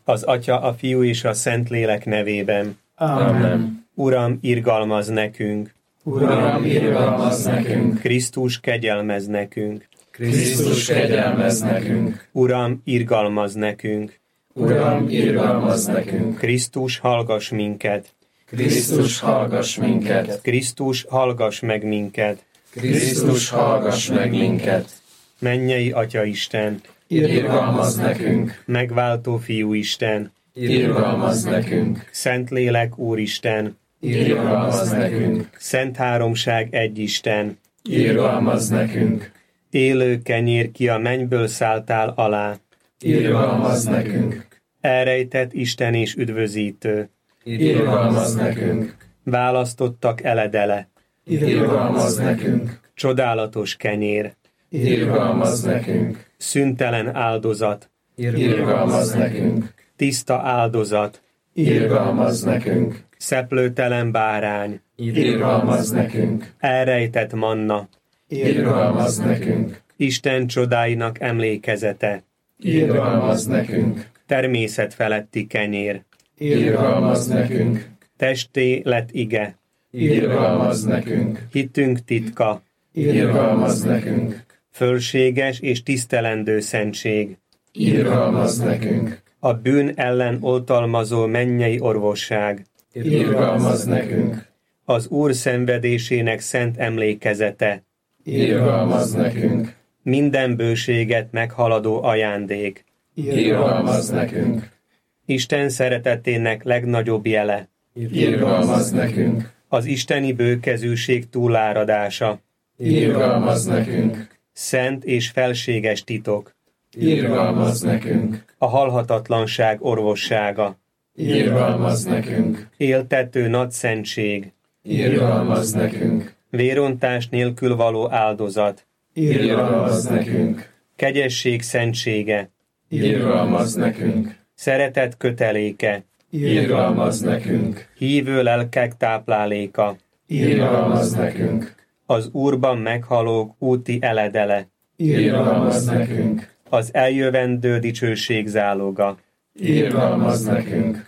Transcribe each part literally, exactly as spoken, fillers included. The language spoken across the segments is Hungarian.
Az Atya, a Fiú és a Szentlélek nevében. Amen. Uram, irgalmazz nekünk. Uram, irgalmazz nekünk. Krisztus, kegyelmezz nekünk. Krisztus, kegyelmezz nekünk. Uram, irgalmazz nekünk. Uram, irgalmazz nekünk. Krisztus, hallgass minket. Krisztus, hallgass minket. Krisztus, hallgass meg minket. Krisztus, hallgass meg minket. Mennyei Atya Isten, Irgalmazz nekünk. megváltó Fiú Isten, Irgalmazz nekünk. Szentlélek Úristen, Irgalmazz nekünk. Szent Háromság egy Isten, Irgalmazz nekünk. élő kenyér, ki a mennyből szálltál alá, Irgalmazz nekünk. elrejtett Isten és üdvözítő, Irgalmazz nekünk. választottak eledele, Irgalmazz nekünk. csodálatos kenyér, Irgalmazz nekünk. szüntelen áldozat, Irgalmazz nekünk. tiszta áldozat, Irgalmazz nekünk. szeplőtelen bárány, Irgalmazz nekünk. elrejtett manna, Irgalmazz nekünk. Isten csodáinak emlékezete, Irgalmazz nekünk. természet feletti kenyér, Irgalmazz nekünk. testé lett ige, Irgalmazz nekünk. hitünk titka, Irgalmazz nekünk. fölséges és tisztelendő szentség, Irgalmazz nekünk. a bűn ellen oltalmazó mennyei orvosság, Irgalmazz nekünk. az Úr szenvedésének szent emlékezete, Irgalmazz nekünk. minden bőséget meghaladó ajándék, Irgalmazz nekünk. Isten szeretetének legnagyobb jele, Irgalmazz nekünk. az isteni bőkezűség túláradása, Irgalmazz nekünk. szent és felséges titok, Irgalmazz nekünk. a halhatatlanság orvossága, Irgalmazz nekünk. éltető nagy szentség, Irgalmazz nekünk. vérontás nélkül való áldozat, Irgalmazz nekünk. kegyesség szentsége, Irgalmazz nekünk. szeretet köteléke, Irgalmazz nekünk. hívő lelkek tápláléka, Irgalmazz nekünk. az Úrban meghalók úti eledele, Irgalmazz nekünk. az eljövendő dicsőség záloga. Irgalmazz nekünk.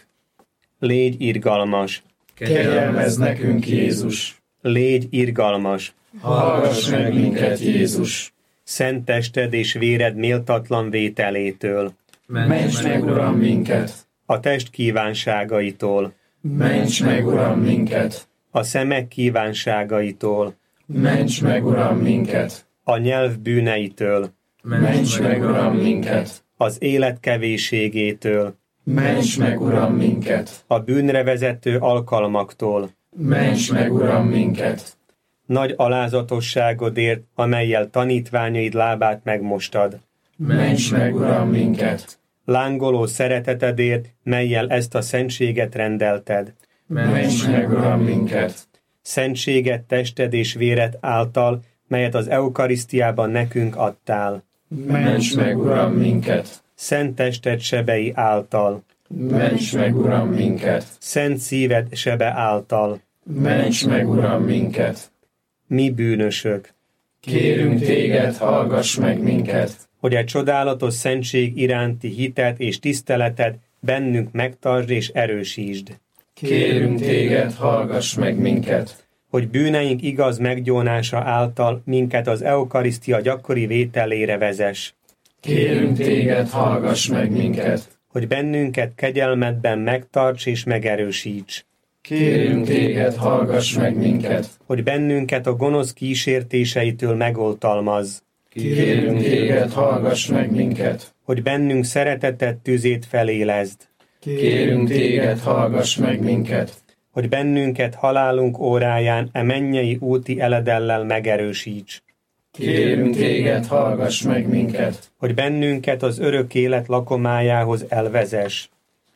Légy irgalmas, Kegyelmezz nekünk, Jézus. légy irgalmas, Hallgass meg minket, Jézus. szent tested és véred méltatlan vételétől, Ments meg, Uram, minket. a test kívánságaitól, Ments meg, Uram, minket. a szemek kívánságaitól, Ments meg, Uram, minket. a nyelv bűneitől, Ments meg, Uram, minket. az élet kevésségétől, Ments meg, Uram, minket. a bűnre vezető alkalmaktól, Ments meg, Uram, minket. nagy alázatosságodért, amellyel tanítványaid lábát megmostad, Ments meg, Uram, minket. lángoló szeretetedért, mellyel ezt a szentséget rendelted, Ments meg, Uram, minket. szentséget tested és véred által, melyet az eukarisztiában nekünk adtál, Ments meg, Uram, minket. szent tested sebei által, Ments meg, Uram, minket. szent szíved sebe által, Ments meg, Uram, minket. mi bűnösök, Kérünk téged, hallgass meg minket. hogy egy csodálatos szentség iránti hitet és tiszteleted bennünk megtartsd és erősítsd, Kérünk téged, hallgass meg minket. hogy bűneink igaz meggyónása által minket az eukarisztia gyakori vételére vezess, Kérünk téged, hallgass meg minket. hogy bennünket kegyelmedben megtarts és megerősíts, Kérünk téged, hallgass meg minket. hogy bennünket a gonosz kísértéseitől megoltalmazz, Kérünk téged, hallgass meg minket. hogy bennünk szereteted tüzét felélezd, Kérünk téged, hallgass meg minket. hogy bennünket halálunk óráján e mennyei úti eledellel megerősíts, Kérünk téged, hallgass meg minket. hogy bennünket az örök élet lakomájához elvezess.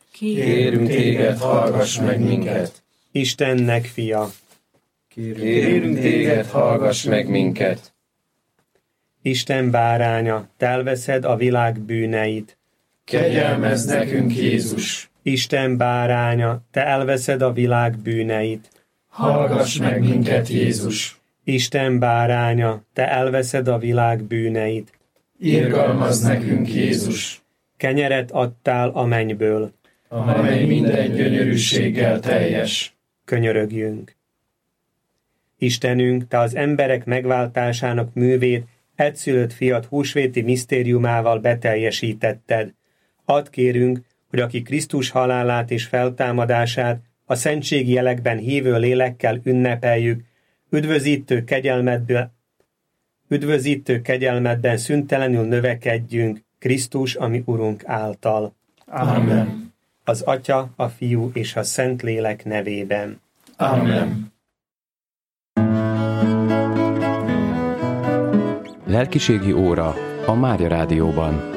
Kérünk téged, hallgass meg minket. Istennek fia, Kérünk téged, hallgass meg minket. Isten báránya, te elveszed a világ bűneit. Kegyelmezz nekünk, Jézus. Isten báránya, te elveszed a világ bűneit. Hallgass meg minket, Jézus. Isten báránya, te elveszed a világ bűneit. Irgalmazz nekünk, Jézus. Kenyeret adtál a mennyből, amely minden gyönyörűséggel teljes. Könyörögjünk. Istenünk, Te az emberek megváltásának művét egyszülött fiat húsvéti misztériumával beteljesítetted. Add kérünk, hogy aki Krisztus halálát és feltámadását a szentségi jelekben hívő lélekkel ünnepeljük, üdvözítő kegyelmedből, üdvözítő kegyelmedben szüntelenül növekedjünk Krisztus, ami Urunk által. Amen. Az Atya, a Fiú és a Szentlélek nevében. Amen. Lelkiségi óra a Mária Rádióban.